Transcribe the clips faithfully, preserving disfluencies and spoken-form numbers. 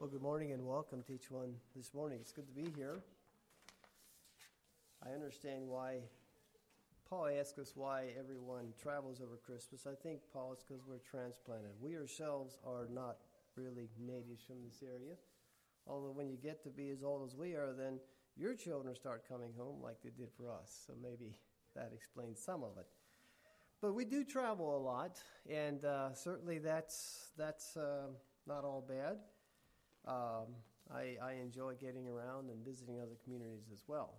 Well, good morning and welcome to each one this morning. It's good to be here. I understand why Paul asked us why everyone travels over Christmas. I think, Paul, it's because we're transplanted. We ourselves are not really natives from this area. Although when you get to be as old as we are, then your children start coming home like they did for us. So maybe that explains some of it. But we do travel a lot, and uh, certainly that's that's uh, not all bad. Um, I, I enjoy getting around and visiting other communities as well.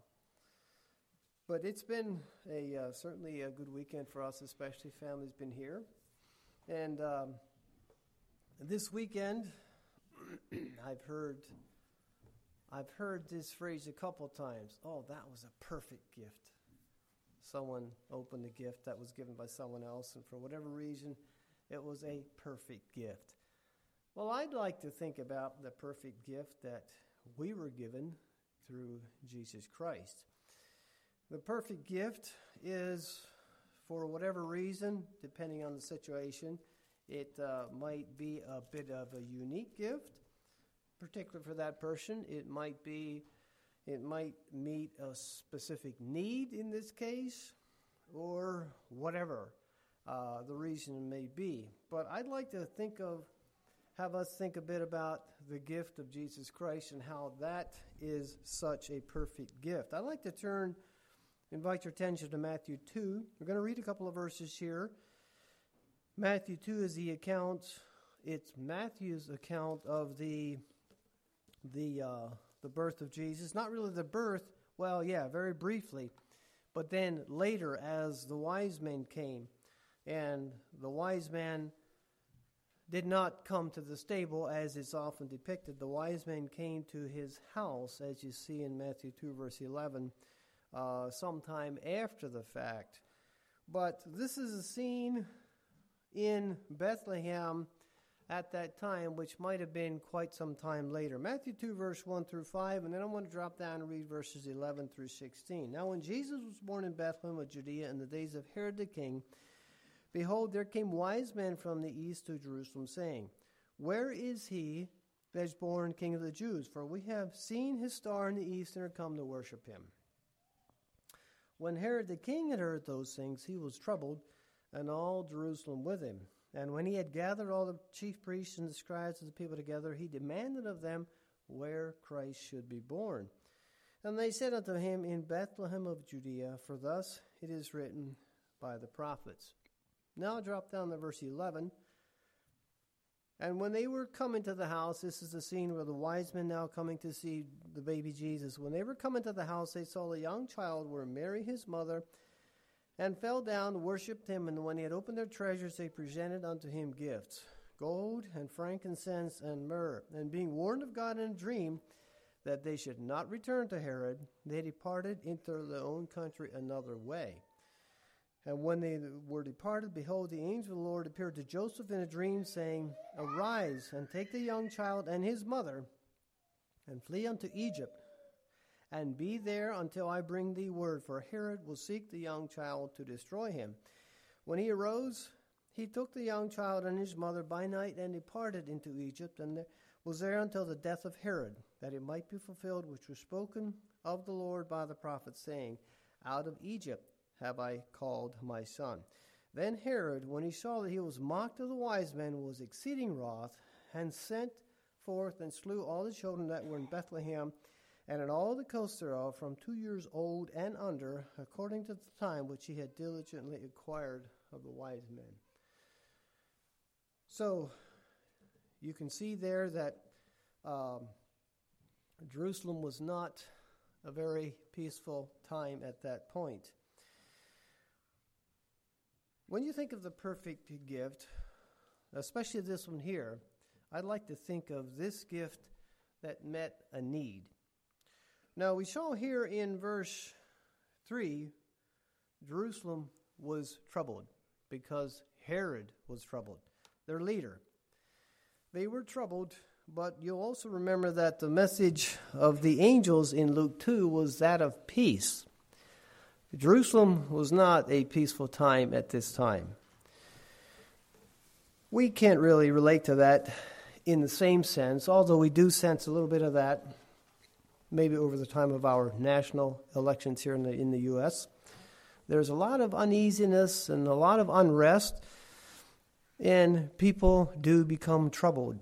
But it's been a uh, certainly a good weekend for us, especially family's been here. And um, this weekend, I've heard I've heard this phrase a couple times. Oh, that was a perfect gift. Someone opened a gift that was given by someone else, and for whatever reason, it was a perfect gift. Well, I'd like to think about the perfect gift that we were given through Jesus Christ. The perfect gift is, for whatever reason, depending on the situation, it uh, might be a bit of a unique gift, particularly for that person. It might be, it might meet a specific need in this case, or whatever uh, the reason may be. But I'd like to think of have us think a bit about the gift of Jesus Christ and how that is such a perfect gift. I'd like to turn, invite your attention to Matthew two. We're going to read a couple of verses here. Matthew two is the account, it's Matthew's account of the the uh, the birth of Jesus. Not really the birth, well, yeah, very briefly, but then later as the wise men came, and the wise man did not come to the stable as is often depicted. The wise men came to his house, as you see in Matthew two, verse eleven, uh, sometime after the fact. But this is a scene in Bethlehem at that time, which might have been quite some time later. Matthew two, verse one through five, and then I want to drop down and read verses eleven through sixteen. Now when Jesus was born in Bethlehem of Judea in the days of Herod the king, behold, there came wise men from the east to Jerusalem, saying, Where is he that is born King of the Jews? For we have seen his star in the east and are come to worship him. When Herod the king had heard those things, he was troubled, and all Jerusalem with him. And when he had gathered all the chief priests and the scribes of the people together, he demanded of them where Christ should be born. And they said unto him, In Bethlehem of Judea, for thus it is written by the prophets. Now I'll drop down to verse eleven. And when they were coming to the house, this is the scene where the wise men now coming to see the baby Jesus. When they were coming to the house, they saw the young child where Mary his mother, and fell down, worshipped him. And when he had opened their treasures, they presented unto him gifts, gold and frankincense and myrrh. And being warned of God in a dream that they should not return to Herod, they departed into their own country another way. And when they were departed, behold, the angel of the Lord appeared to Joseph in a dream, saying, Arise, and take the young child and his mother, and flee unto Egypt, and be there until I bring thee word, for Herod will seek the young child to destroy him. When he arose, he took the young child and his mother by night, and departed into Egypt, and was there until the death of Herod, that it might be fulfilled which was spoken of the Lord by the prophet, saying, Out of Egypt have I called my son. Then Herod, when he saw that he was mocked of the wise men, was exceeding wroth, and sent forth and slew all the children that were in Bethlehem, and in all the coasts thereof, from two years old and under, according to the time which he had diligently acquired of the wise men. So, you can see there that um, Jerusalem was not a very peaceful time at that point. When you think of the perfect gift, especially this one here, I'd like to think of this gift that met a need. Now, we saw here in verse three, Jerusalem was troubled because Herod was troubled, their leader. They were troubled, but you'll also remember that the message of the angels in Luke two was that of peace. Jerusalem was not a peaceful time at this time. We can't really relate to that in the same sense, although we do sense a little bit of that maybe over the time of our national elections here in the, in the U S There's a lot of uneasiness and a lot of unrest, and people do become troubled.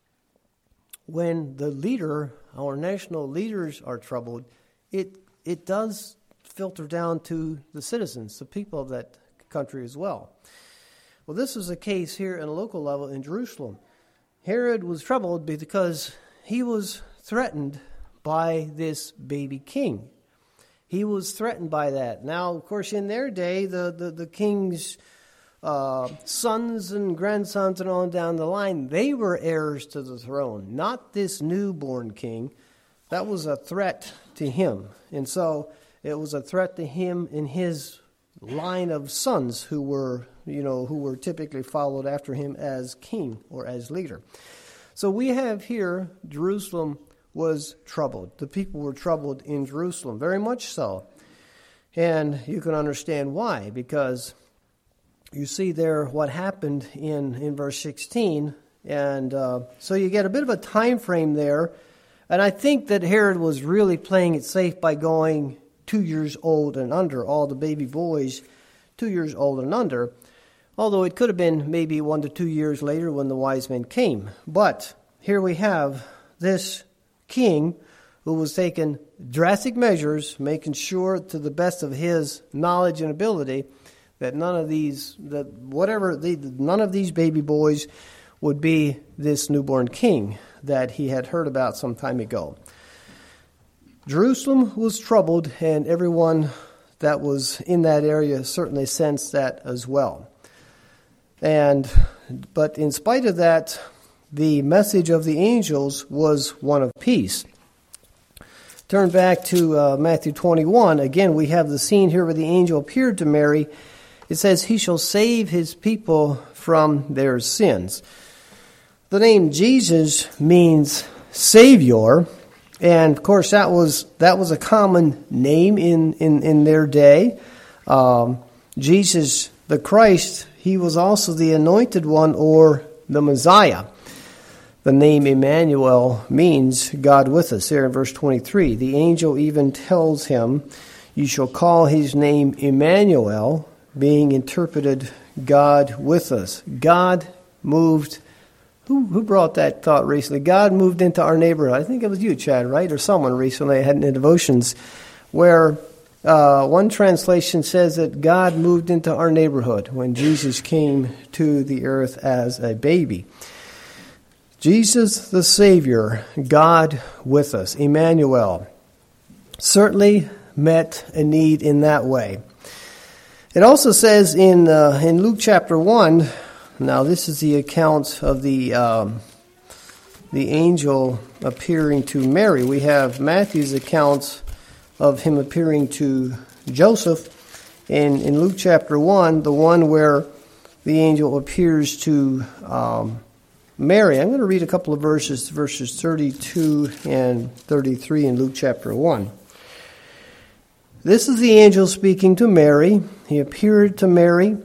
When the leader, our national leaders are troubled, it it does filter down to the citizens, the people of that country as well. Well, this is the case here at a local level in Jerusalem. Herod was troubled because he was threatened by this baby king. He was threatened by that. Now, of course, in their day, the, the, the king's uh, sons and grandsons and on down the line, they were heirs to the throne, not this newborn king. That was a threat to him. And so it was a threat to him and his line of sons who were, you know, who were typically followed after him as king or as leader. So we have here Jerusalem was troubled. The people were troubled in Jerusalem, very much so. And you can understand why, because you see there what happened in, in verse sixteen. And uh, so you get a bit of a time frame there. And I think that Herod was really playing it safe by going two years old and under, all the baby boys two years old and under, although it could have been maybe one to two years later when the wise men came. But here we have this king who was taking drastic measures, making sure to the best of his knowledge and ability that none of these, that whatever, the, none of these baby boys would be this newborn king that he had heard about some time ago. Jerusalem was troubled, and everyone that was in that area certainly sensed that as well. And but in spite of that, the message of the angels was one of peace. Turn back to uh, Matthew twenty-one. Again, we have the scene here where the angel appeared to Mary. It says, he shall save his people from their sins. The name Jesus means Savior. And, of course, that was that was a common name in, in, in their day. Um, Jesus, the Christ, he was also the anointed one or the Messiah. The name Emmanuel means God with us. There in verse twenty-three, the angel even tells him, you shall call his name Emmanuel, being interpreted God with us. God moved. Who who brought that thought recently? God moved into our neighborhood. I think it was you, Chad, right? Or someone recently had in the devotions where uh, one translation says that God moved into our neighborhood when Jesus came to the earth as a baby. Jesus the Savior, God with us, Emmanuel, certainly met a need in that way. It also says in uh, in Luke chapter one. Now, this is the account of the um, the angel appearing to Mary. We have Matthew's account of him appearing to Joseph. In, in Luke chapter one, the one where the angel appears to um, Mary. I'm going to read a couple of verses, verses thirty-two and thirty-three in Luke chapter one. This is the angel speaking to Mary. He appeared to Mary,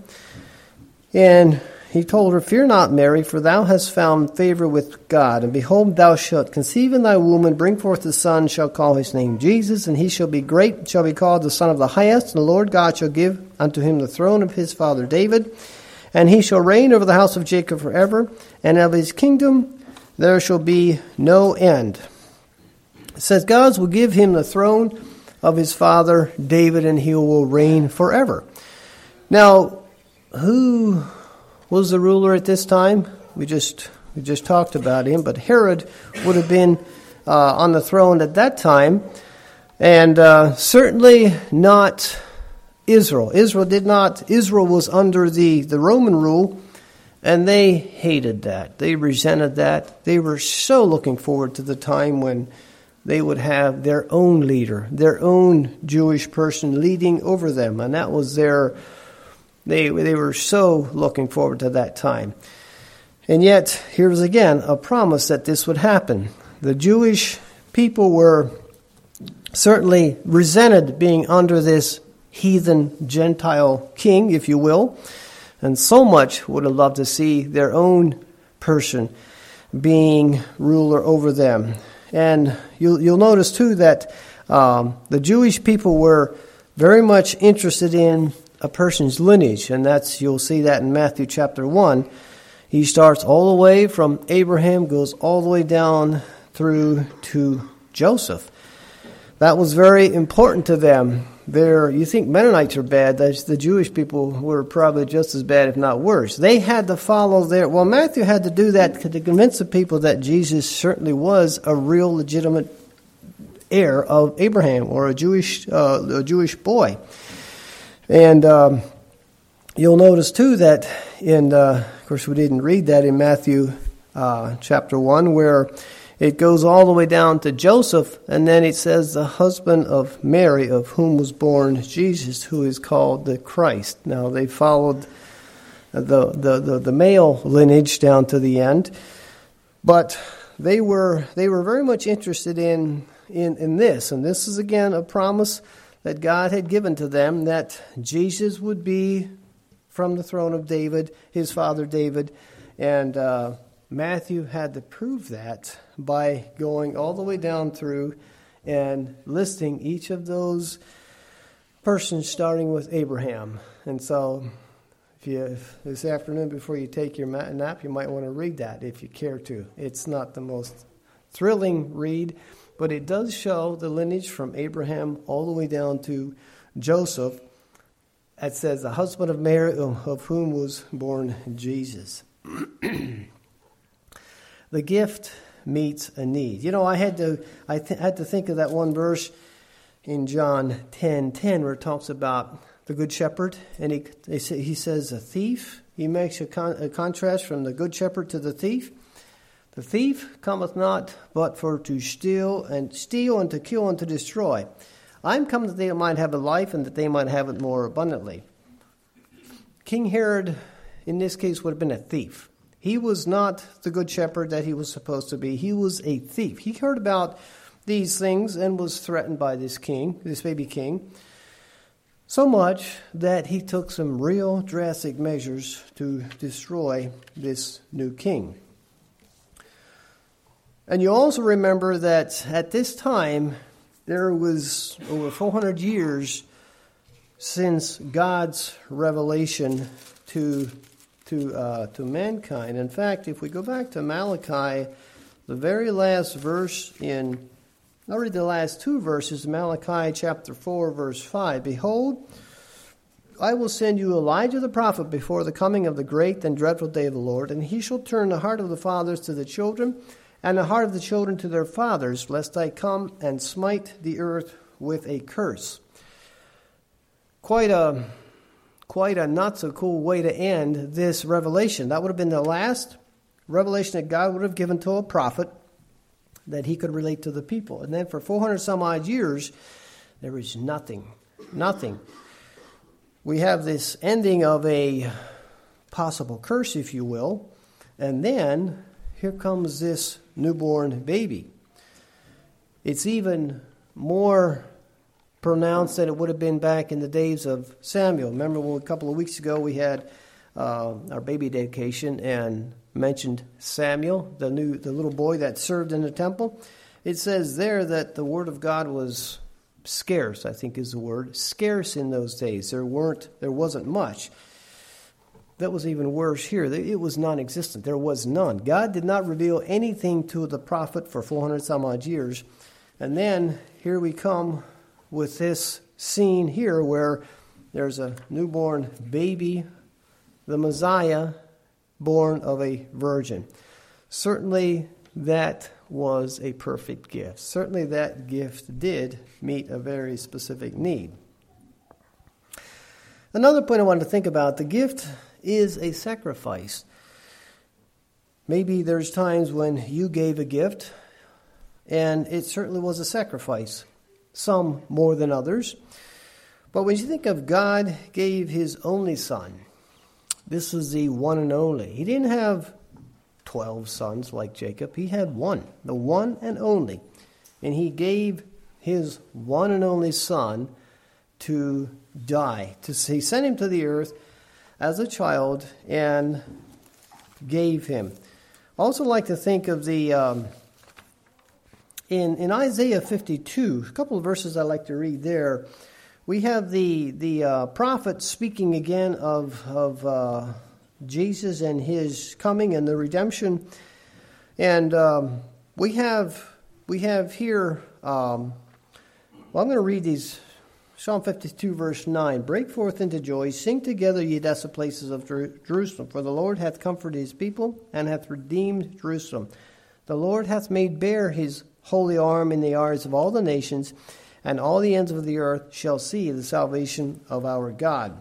and he told her, fear not, Mary, for thou hast found favor with God. And behold, thou shalt conceive in thy womb, and bring forth a son, shall call his name Jesus. And he shall be great, shall be called the Son of the Highest. And the Lord God shall give unto him the throne of his father David. And he shall reign over the house of Jacob forever. And of his kingdom there shall be no end. It says, God will give him the throne of his father David, and he will reign forever. Now, who was the ruler at this time? We just we just talked about him, but Herod would have been uh, on the throne at that time, and uh, certainly not Israel. Israel did not. Israel was under the, the Roman rule, and they hated that. They resented that. They were so looking forward to the time when they would have their own leader, their own Jewish person leading over them, and that was their. They they were so looking forward to that time. And yet, here's again a promise that this would happen. The Jewish people were certainly resented being under this heathen Gentile king, if you will, and so much would have loved to see their own person being ruler over them. And you'll, you'll notice too that um, the Jewish people were very much interested in a person's lineage, and that's, you'll see that in Matthew chapter one. He starts all the way from Abraham, goes all the way down through to Joseph. That was very important to them. There, you think Mennonites are bad, that's, the Jewish people were probably just as bad, if not worse. They had to follow their, well, Matthew had to do that to convince the people that Jesus certainly was a real legitimate heir of Abraham, or a Jewish uh, a Jewish boy. And um, you'll notice too that in, uh, of course we didn't read that in Matthew uh, chapter one, where it goes all the way down to Joseph, and then it says the husband of Mary, of whom was born Jesus, who is called the Christ. Now they followed the the, the, the male lineage down to the end, but they were they were very much interested in in, in this, and this is again a promise that God had given to them, that Jesus would be from the throne of David, his father David, and uh, Matthew had to prove that by going all the way down through and listing each of those persons starting with Abraham. And so if you if this afternoon before you take your nap, you might want to read that if you care to. It's not the most thrilling read, but it does show the lineage from Abraham all the way down to Joseph. It says the husband of Mary, of whom was born Jesus. The gift meets a need. You know, I had to I th- had to think of that one verse in John ten ten where it talks about the good shepherd, and he they say, he says a thief. He makes a, con- a contrast from the good shepherd to the thief. The thief cometh not but for to steal and steal and to kill and to destroy. I'm come that they might have a life and that they might have it more abundantly. King Herod, in this case, would have been a thief. He was not the good shepherd that he was supposed to be. He was a thief. He heard about these things and was threatened by this king, this baby king, so much that he took some real drastic measures to destroy this new king. And you also remember that at this time, there was over four hundred years since God's revelation to to uh, to mankind. In fact, if we go back to Malachi, the very last verse in, I'll read the last two verses, Malachi chapter four, verse five. Behold, I will send you Elijah the prophet before the coming of the great and dreadful day of the Lord, and he shall turn the heart of the fathers to the children, and the heart of the children to their fathers, lest I come and smite the earth with a curse. Quite a quite a not so cool way to end this revelation. That would have been the last revelation that God would have given to a prophet that he could relate to the people. And then for four hundred some odd years, there was nothing, nothing. We have this ending of a possible curse, if you will, and then here comes this newborn baby. It's even more pronounced than it would have been back in the days of Samuel. Remember when a couple of weeks ago we had uh, our baby dedication and mentioned Samuel, the new the little boy that served in the temple? It says there that the word of God was scarce, I think is the word, scarce in those days. There weren't, there wasn't much. That was even worse here. It was non-existent. There was none. God did not reveal anything to the prophet for four hundred some odd years. And then here we come with this scene here where there's a newborn baby, the Messiah, born of a virgin. Certainly that was a perfect gift. Certainly that gift did meet a very specific need. Another point I wanted to think about, the gift is a sacrifice. Maybe there's times when you gave a gift, and it certainly was a sacrifice. Some more than others. But when you think of God gave his only son, this was the one and only. He didn't have twelve sons like Jacob. He had one, the one and only. And he gave his one and only son to die. To, he sent him to the earth as a child and gave him. I also like to think of the, um, in, in Isaiah fifty-two, a couple of verses I like to read there. We have the, the uh, prophet speaking again of, of uh, Jesus and his coming and the redemption. And um, we have we have here, um, well, I'm going to read these. Psalm fifty-two, verse nine. Break forth into joy, sing together, ye desolate places of Jer- Jerusalem. For the Lord hath comforted his people, and hath redeemed Jerusalem. The Lord hath made bare his holy arm in the eyes of all the nations, and all the ends of the earth shall see the salvation of our God.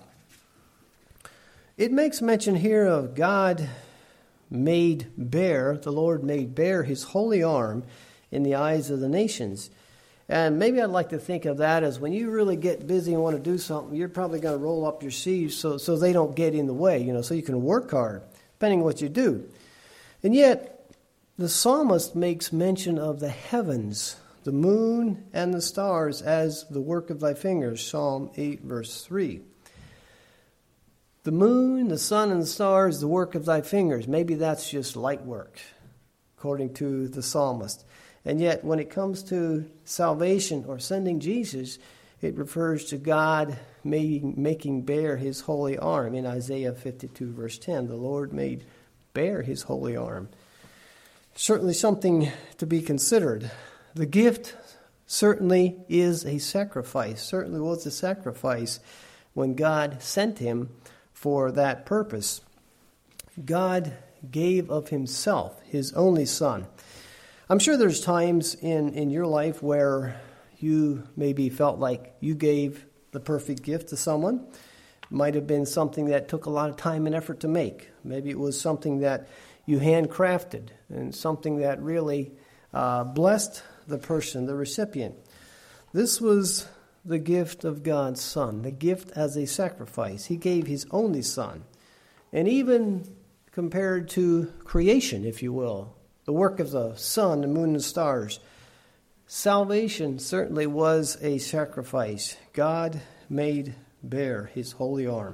It makes mention here of God made bare, the Lord made bare his holy arm in the eyes of the nations. And maybe I'd like to think of that as when you really get busy and want to do something, you're probably going to roll up your sleeves so, so they don't get in the way, you know, so you can work hard, depending on what you do. And yet, the psalmist makes mention of the heavens, the moon and the stars as the work of thy fingers, Psalm eight, verse three. The moon, the sun, and the stars, the work of thy fingers. Maybe that's just light work, according to the psalmist. And yet, when it comes to salvation or sending Jesus, it refers to God making, making bare his holy arm. In Isaiah fifty-two, verse ten, the Lord made bare his holy arm. Certainly something to be considered. The gift certainly is a sacrifice, certainly was a sacrifice when God sent him for that purpose. God gave of himself, his only son. I'm sure there's times in, in your life where you maybe felt like you gave the perfect gift to someone. It might have been something that took a lot of time and effort to make. Maybe it was something that you handcrafted and something that really uh, blessed the person, the recipient. This was the gift of God's Son, the gift as a sacrifice. He gave his only Son. And even compared to creation, if you will, the work of the sun, the moon, and stars, salvation certainly was a sacrifice. God made bare his holy arm.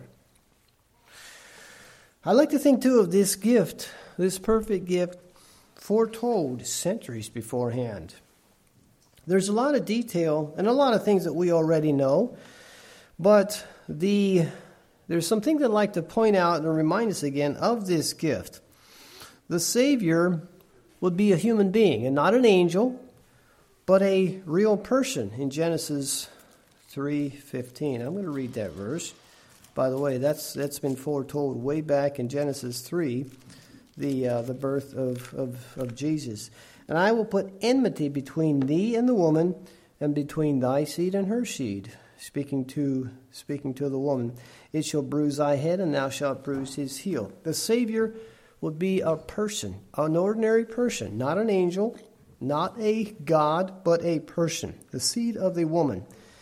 I like to think, too, of this gift, this perfect gift, foretold centuries beforehand. There's a lot of detail and a lot of things that we already know, but the there's some things I'd like to point out and remind us again of this gift. The Savior would be a human being, and not an angel, but a real person in Genesis three fifteen. I'm going to read that verse. By the way, that's that's been foretold way back in Genesis three, the uh, the birth of, of, of Jesus. And I will put enmity between thee and the woman, and between thy seed and her seed. Speaking to speaking to the woman, it shall bruise thy head, and thou shalt bruise his heel. The Savior would be a person, an ordinary person, not an angel, not a God, but a person, the seed of the woman.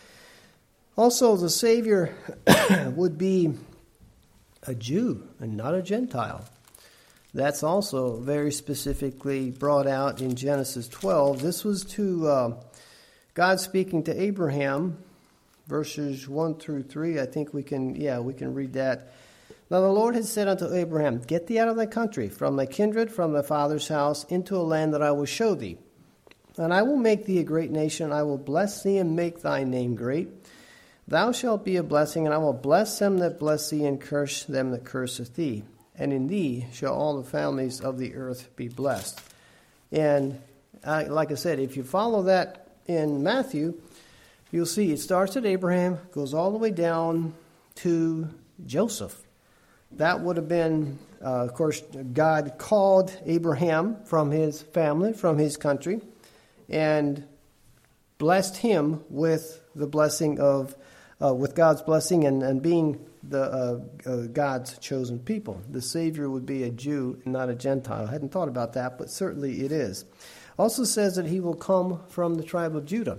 Also, the Savior would be a Jew and not a Gentile. That's also very specifically brought out in Genesis twelve. This was to uh, God speaking to Abraham, verses one through three. I think we can, yeah, we can read that. Now the Lord had said unto Abraham, get thee out of thy country, from thy kindred, from thy father's house, into a land that I will show thee. And I will make thee a great nation, I will bless thee and make thy name great. Thou shalt be a blessing, and I will bless them that bless thee, and curse them that curseth thee. And in thee shall all the families of the earth be blessed. And uh, like I said, if you follow that in Matthew, you'll see it starts at Abraham, goes all the way down to Joseph. That would have been, uh, of course, God called Abraham from his family, from his country, and blessed him with the blessing of, uh, with God's blessing and, and being the uh, uh, God's chosen people. The Savior would be a Jew and not a Gentile. I hadn't thought about that, but certainly it is. Also says that he will come from the tribe of Judah.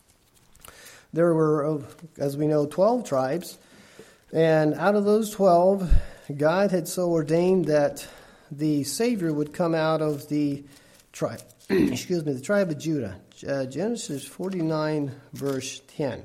There were, as we know, twelve tribes, and out of those twelve, God had so ordained that the Savior would come out of the tribe, excuse me, the tribe of Judah. Uh, Genesis forty-nine, verse ten.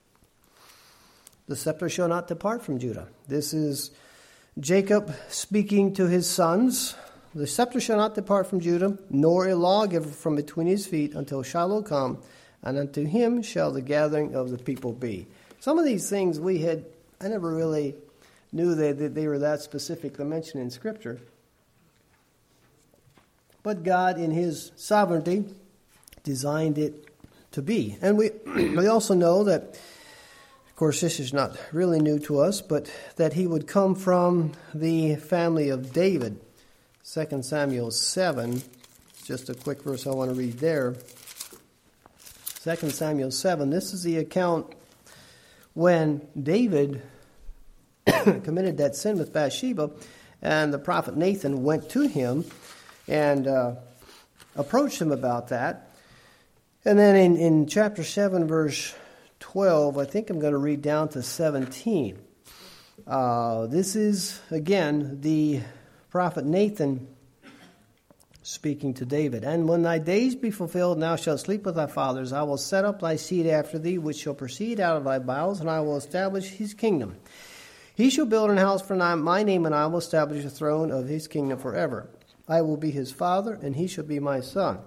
The scepter shall not depart from Judah. This is Jacob speaking to his sons, the scepter shall not depart from Judah, nor a lawgiver from between his feet until Shiloh come, and unto him shall the gathering of the people be. Some of these things we had, I never really knew that, that they were that specifically mentioned in Scripture. But God, in his sovereignty, designed it to be. And we, we also know that, of course, this is not really new to us, but that he would come from the family of David. Second Samuel seven, just a quick verse I want to read there. Second Samuel seven, this is the account when David committed that sin with Bathsheba, and the prophet Nathan went to him and uh, approached him about that. And then in, in chapter seven, verse twelve, I think I'm going to read down to seventeen. Uh, this is, again, the prophet Nathan speaking to David. And when thy days be fulfilled, and thou shalt sleep with thy fathers, I will set up thy seed after thee, which shall proceed out of thy bowels, and I will establish his kingdom. He shall build an house for my name, and I will establish the throne of his kingdom forever. I will be his father, and he shall be my son.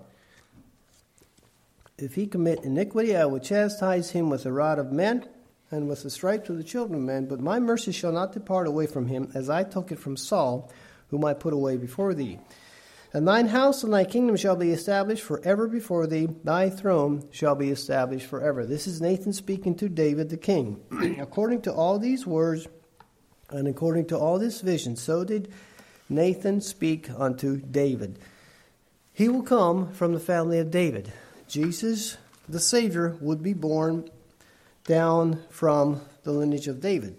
If he commit iniquity, I will chastise him with the rod of men, and with the stripes of the children of men. But my mercy shall not depart away from him, as I took it from Saul, whom I put away before thee. And thine house and thy kingdom shall be established forever before thee. Thy throne shall be established forever. This is Nathan speaking to David the king. According to all these words, and according to all this vision, so did Nathan speak unto David. He will come from the family of David. Jesus, the Savior, would be born down from the lineage of David.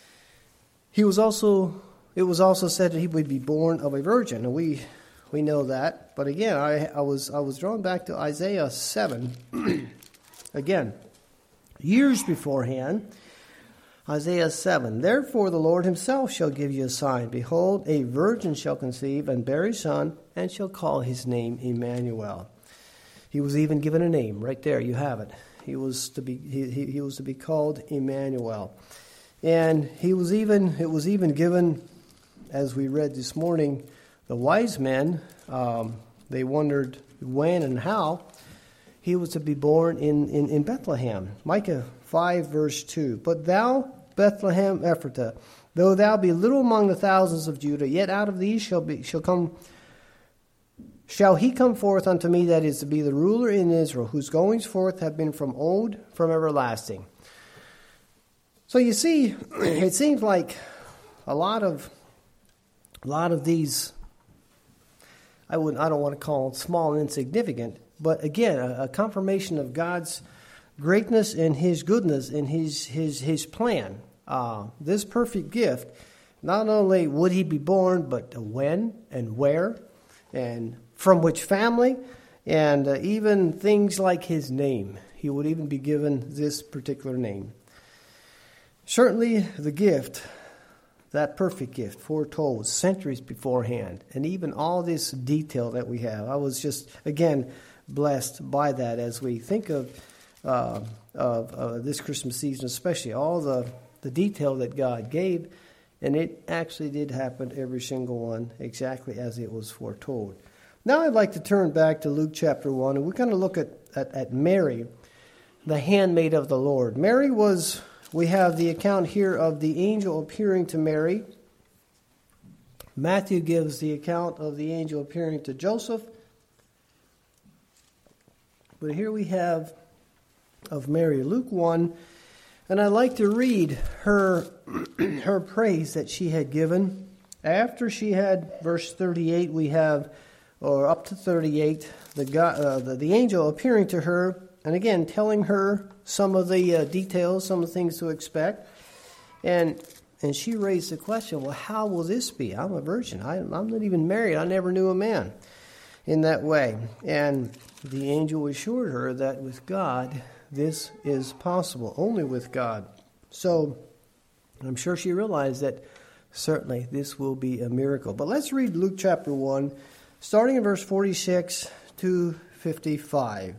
He was also, it was also said that he would be born of a virgin, and we we know that. But again, I, I was I was drawn back to Isaiah seven. Again, years beforehand, Isaiah seven. Therefore the Lord himself shall give you a sign. Behold, a virgin shall conceive and bear a son, and shall call his name Emmanuel. He was even given a name right there. You have it. He was to be he, he, he was to be called Emmanuel, and he was even it was even given, as we read this morning, the wise men um, they wondered when and how he was to be born in, in, in Bethlehem. Micah five verse two. But thou, Bethlehem Ephratah, though thou be little among the thousands of Judah, yet out of thee shall be shall come. Shall he come forth unto me, that is to be the ruler in Israel, whose goings forth have been from old, from everlasting. So you see, it seems like a lot of, a lot of these, I wouldn't, I don't want to call them small and insignificant, but again, a, a confirmation of God's greatness and His goodness and His His His plan. Uh, this perfect gift, not only would He be born, but when and where, and from which family, and uh, even things like his name. He would even be given this particular name. Certainly the gift, that perfect gift, foretold centuries beforehand, and even all this detail that we have. I was just, again, blessed by that as we think of, uh, of uh, this Christmas season, especially all the, the detail that God gave, and it actually did happen, every single one, exactly as it was foretold. Now I'd like to turn back to Luke chapter one, and we're going to look at, at, at Mary, the handmaid of the Lord. Mary was, we have the account here of the angel appearing to Mary. Matthew gives the account of the angel appearing to Joseph. But here we have of Mary, Luke one, and I'd like to read her, her praise that she had given. After she had, verse thirty-eight, we have or up to thirty-eight, the, God, uh, the the angel appearing to her, and again telling her some of the uh, details, some of the things to expect, and and she raised the question, well, how will this be? I'm a virgin. I, I'm not even married. I never knew a man in that way. And the angel assured her that with God, this is possible, only with God. So I'm sure she realized that certainly this will be a miracle. But let's read Luke chapter one, starting in verse forty-six to fifty-five.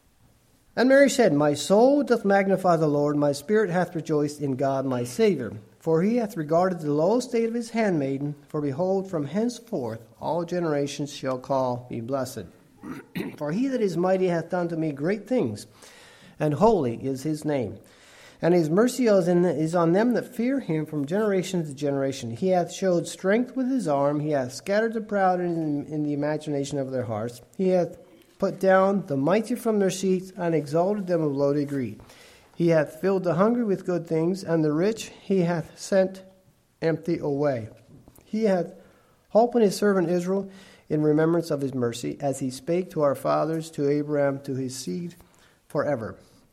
And Mary said, My soul doth magnify the Lord, my spirit hath rejoiced in God my Savior, For he hath regarded the low estate of his handmaiden, for behold, from henceforth all generations shall call me blessed. For he that is mighty hath done to me great things, and holy is his name. And his mercy is, in the, is on them that fear him from generation to generation. He hath showed strength with his arm. He hath scattered the proud in, in the imagination of their hearts. He hath put down the mighty from their seats, and exalted them of low degree. He hath filled the hungry with good things, and the rich he hath sent empty away. He hath holpen his servant Israel in remembrance of his mercy, as he spake to our fathers, to Abraham, to his seed forever.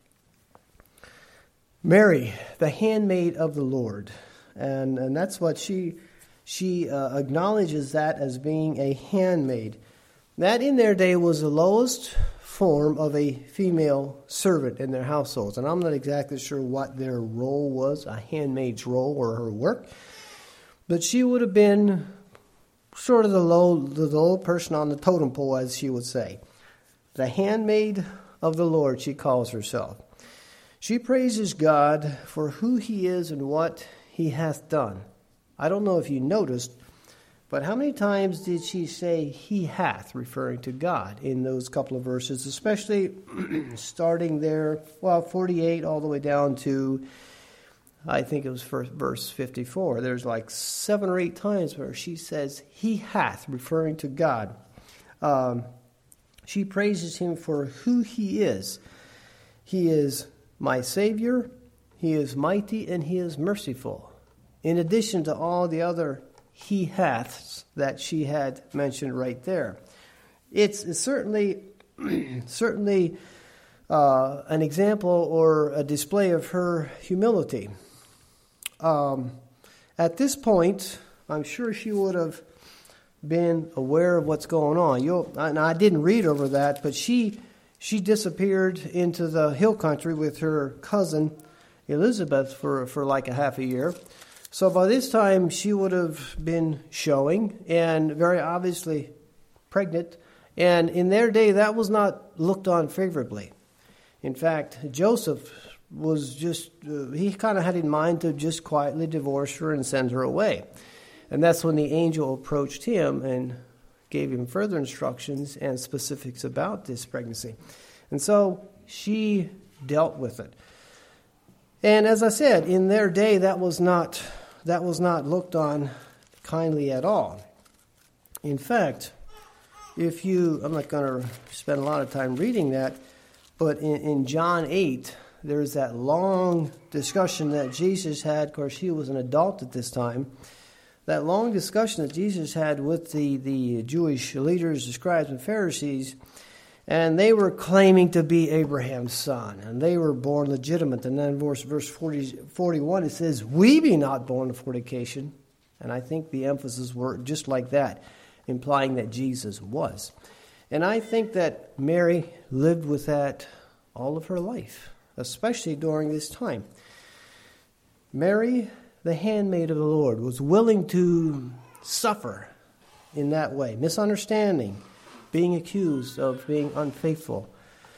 Mary, the handmaid of the Lord, and and that's what she she uh, acknowledges that as being a handmaid. That in their day was the lowest form of a female servant in their households, and I'm not exactly sure what their role was, a handmaid's role or her work, but she would have been sort of the low the low person on the totem pole, as she would say. The handmaid of the Lord, she calls herself. She praises God for who he is and what he hath done. I don't know if you noticed, but how many times did she say he hath, referring to God, in those couple of verses, especially starting there, well, forty-eight all the way down to, I think it was first verse fifty-four. There's like seven or eight times where she says he hath, referring to God. Um, she praises him for who he is. He is my Savior, he is mighty, and he is merciful. In addition to all the other he haths that she had mentioned right there. It's, it's certainly, certainly uh, an example or a display of her humility. Um, at this point, I'm sure she would have been aware of what's going on. You'll, and I didn't read over that, but she she disappeared into the hill country with her cousin Elizabeth for, for like a half a year. So by this time, she would have been showing and very obviously pregnant. And in their day, that was not looked on favorably. In fact, Joseph was just, uh, he kind of had in mind to just quietly divorce her and send her away. And that's when the angel approached him and gave him further instructions and specifics about this pregnancy. And so she dealt with it. And as I said, in their day, that was not that was not looked on kindly at all. In fact, if you, I'm not going to spend a lot of time reading that, but in, in John eight, there's that long discussion that Jesus had. Of course, he was an adult at this time. That long discussion that Jesus had with the, the Jewish leaders, the scribes and Pharisees, and they were claiming to be Abraham's son, and they were born legitimate. And then verse, verse forty, forty-one, it says, we be not born of fornication. And I think the emphasis were just like that, implying that Jesus was. And I think that Mary lived with that all of her life, especially during this time. Mary, the handmaid of the Lord, was willing to suffer in that way, misunderstanding, being accused of being unfaithful,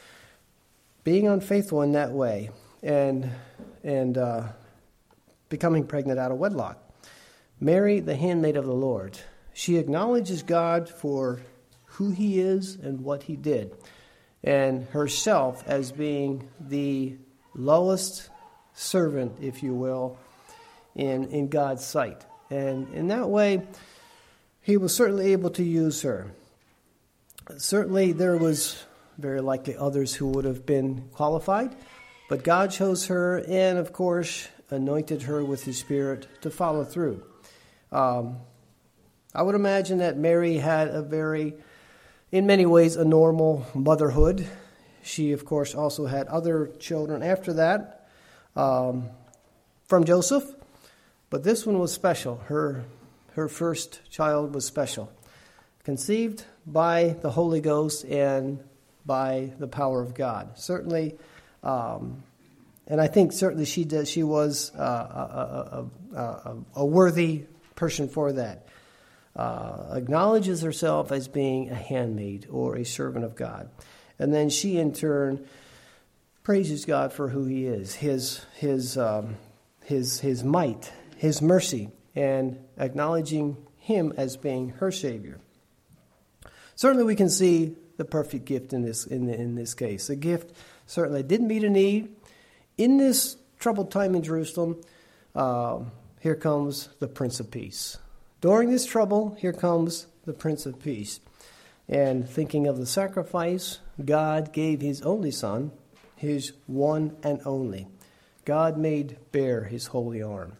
being unfaithful in that way, and and uh, becoming pregnant out of wedlock. Mary, the handmaid of the Lord, she acknowledges God for who he is and what he did, and herself as being the lowest servant, if you will, in, in God's sight. And in that way, he was certainly able to use her. Certainly, there was very likely others who would have been qualified, but God chose her and, of course, anointed her with his Spirit to follow through. Um, I would imagine that Mary had a very, in many ways, a normal motherhood. She, of course, also had other children after that um, from Joseph, but this one was special. Her, her first child was special, conceived by the Holy Ghost and by the power of God. Certainly, um, and I think certainly she did, she was uh, a, a, a, a worthy person for that. Uh, acknowledges herself as being a handmaid or a servant of God. And then she in turn praises God for who he is, his his um, his his might, his mercy and acknowledging him as being her Savior. Certainly we can see the perfect gift in this in, in this case. The gift certainly did meet a need. In this troubled time in Jerusalem, uh, here comes the Prince of Peace. During this trouble, here comes the Prince of Peace. And thinking of the sacrifice, God gave his only Son, his one and only. God made bare his holy arm.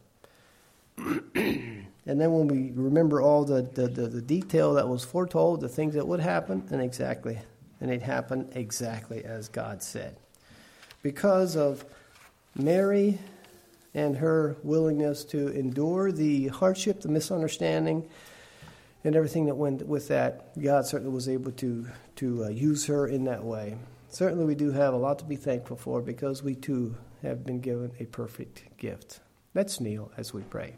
And then when we remember all the, the, the, the detail that was foretold, the things that would happen, and exactly, and it happened exactly as God said. Because of Mary and her willingness to endure the hardship, the misunderstanding, and everything that went with that, God certainly was able to, to uh, use her in that way. Certainly we do have a lot to be thankful for because we too have been given a perfect gift. Let's kneel as we pray.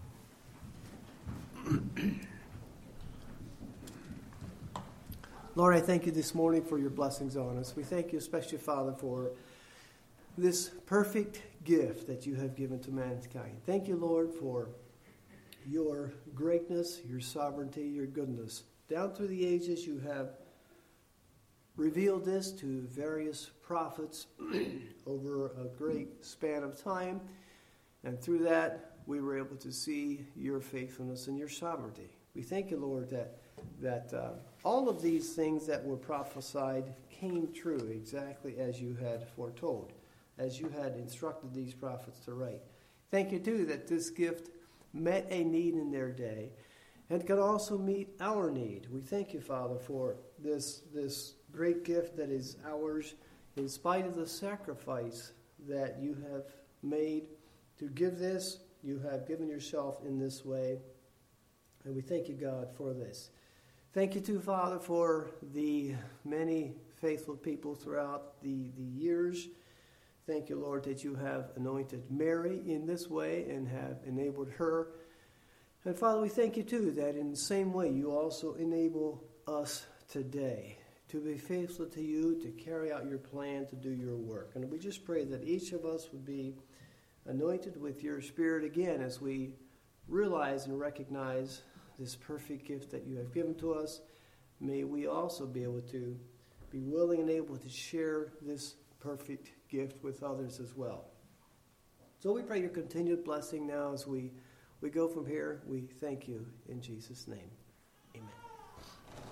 Lord, I thank you this morning for your blessings on us. We thank you especially, Father, for this perfect gift that you have given to mankind. Thank you, Lord, for your greatness, your sovereignty, your goodness. Down through the ages, you have revealed this to various prophets over a great span of time. And through that, we were able to see your faithfulness and your sovereignty. We thank you, Lord, that that uh, all of these things that were prophesied came true exactly as you had foretold, as you had instructed these prophets to write. Thank you, too, that this gift met a need in their day and could also meet our need. We thank you, Father, for this, this great gift that is ours in spite of the sacrifice that you have made to give this. You have given yourself in this way, and we thank you, God, for this. Thank you, too, Father, for the many faithful people throughout the, the years. Thank you, Lord, that you have anointed Mary in this way and have enabled her. And, Father, we thank you, too, that in the same way you also enable us today to be faithful to you, to carry out your plan, to do your work. And we just pray that each of us would be anointed with your Spirit again as we realize and recognize this perfect gift that you have given to us. May we also be able to be willing and able to share this perfect gift with others as well. So we pray your continued blessing now as we, we go from here. We thank you in Jesus' name.